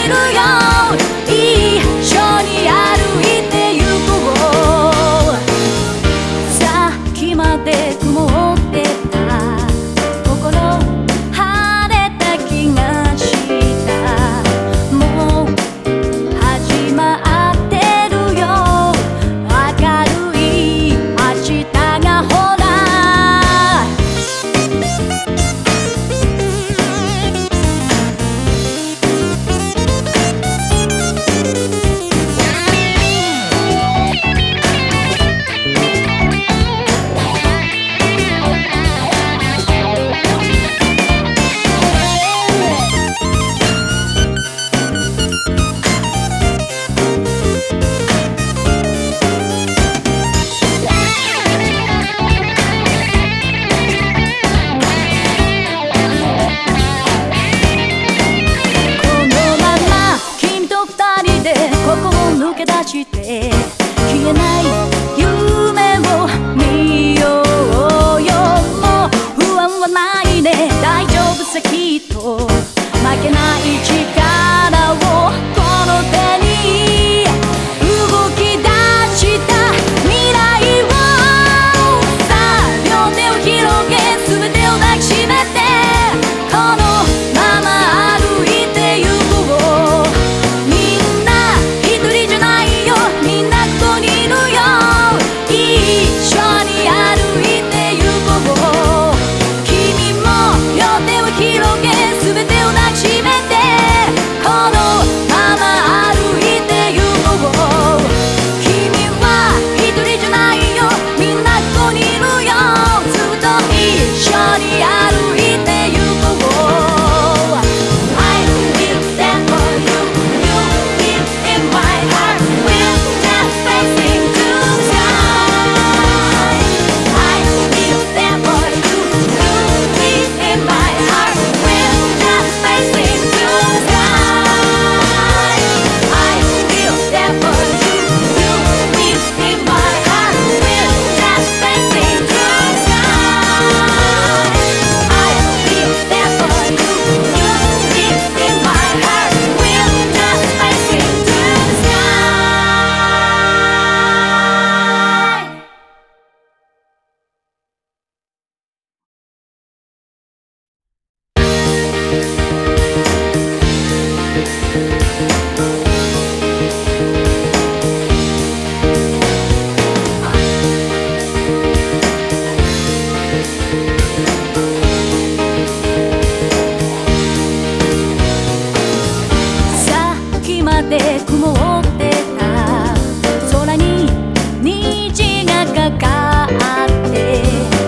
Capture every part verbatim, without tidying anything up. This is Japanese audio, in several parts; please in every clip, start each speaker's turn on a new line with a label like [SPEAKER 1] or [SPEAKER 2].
[SPEAKER 1] るよ。一緒に歩いてゆこう。さっきまで曇ってた心晴れた気がした。もう始まってるよ。明るい明日がほら。ここを抜け出して消えない夢を見ようよ。もう不安はないね、大丈夫さきっと。負けない力をこの手に動き出した未来を。さあ両手を広げ全てを抱きしめてこのまま歩いてゆこう。みんなここにいるよ。一緒に歩いてゆこう。君も両手を広げ全てを抱きしめてこのまま歩いてゆこう。君は一人じゃないよ、みんなここにいるよ。ずっと一緒に歩いてゆこう。 I will stand for you, you live in my heart. Facing to the sky, I feel there for you. You live in my heart. We're just facing to the sky. I feel there for you. You live in my heart. We're just facing to the sky. I feel there for you. You live in my heart. We're just facing to the sky. さっきまで曇ってた空に虹がかかって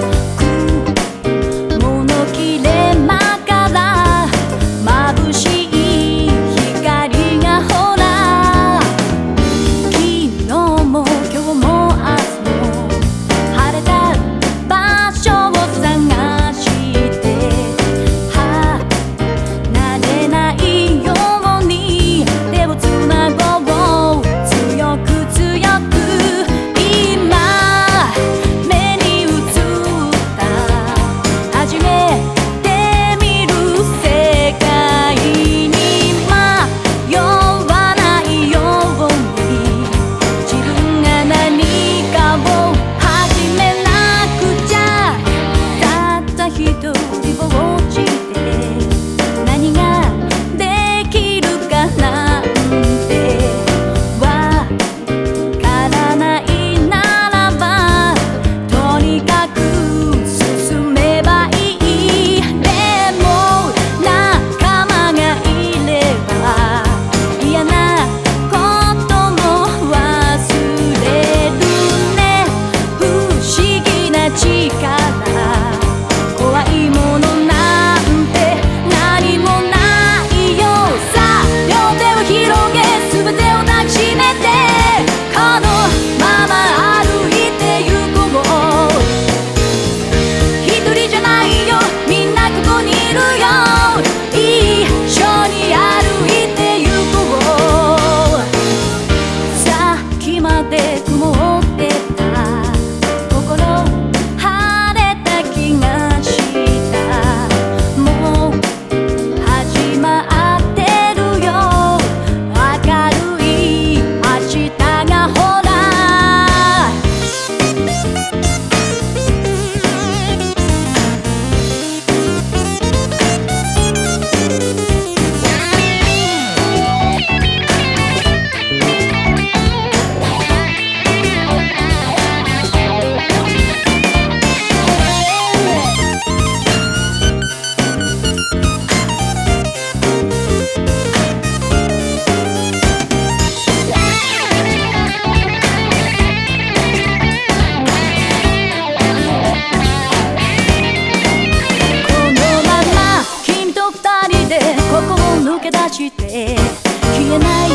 [SPEAKER 1] 雲の切れ間から眩しい光がほら。昨日も今日も明日も晴れた場所を探して離れないように手をつなごう。強く強く今目消えない